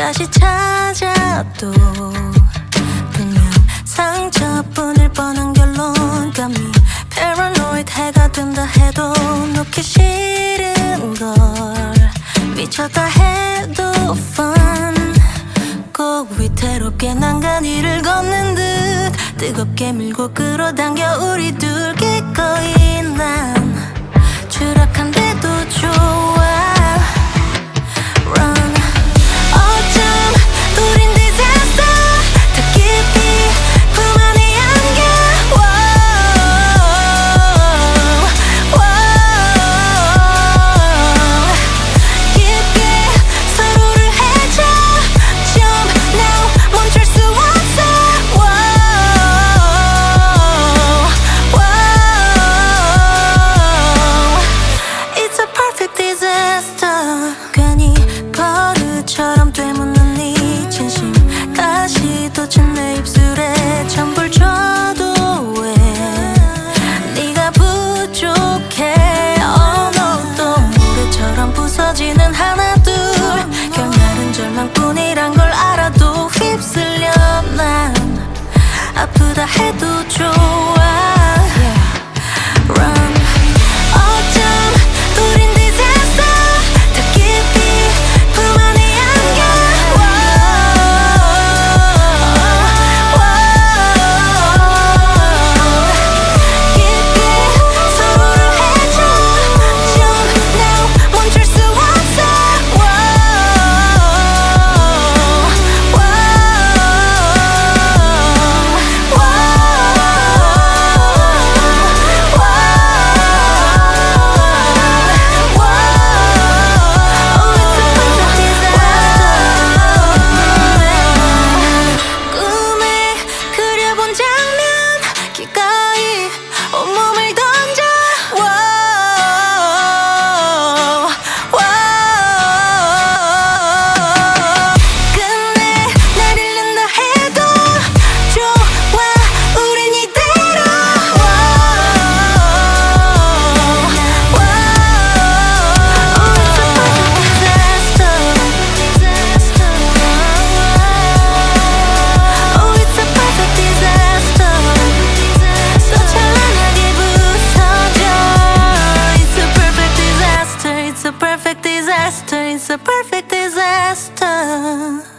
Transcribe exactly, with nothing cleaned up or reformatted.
다시 찾아도 분명 상처뿐일 뻔한 결론감이 paranoid 해가 된다 해도 놓기 싫은 걸 미쳤다 해도 fun 꼭 위태롭게 난간 위를 걷는 듯 뜨겁게 밀고 끌어당겨 우리 둘 기꺼이 난 추락한데도 좋아 Run 어쩜 우린 disaster 더 깊이 품 안에 안겨 wow, wow. 깊게 서로를 해쳐 Jump now 멈출 수 없어 wow, wow. It's a perfect disaster 괜히 버릇처럼 되묻는 네 진심 다시 돋친 내 입술에 전부를 줘도 왜 네가 부족해 Oh no 또 모래처럼 부서지는 하나둘 결말은 절망뿐이란 걸 알아도 휩쓸려 난 아프다 해도 좋아 Run 어쩜 우린 disaster 더 깊이 품 안에 안겨 wow, wow. 깊게 서로를 해쳐 Jump now 멈출 수 없어 wow, wow, 꿈에 그려본 장면 기꺼이 온몸을 던져 wow, wow. 끝내 날 잃는다 해도 좋아 우린 이대로 wow, wow. Oh, it's a perfect disaster 또 찬란하게 부서져 It's a perfect disaster It's a perfect disaster It's a perfect disaster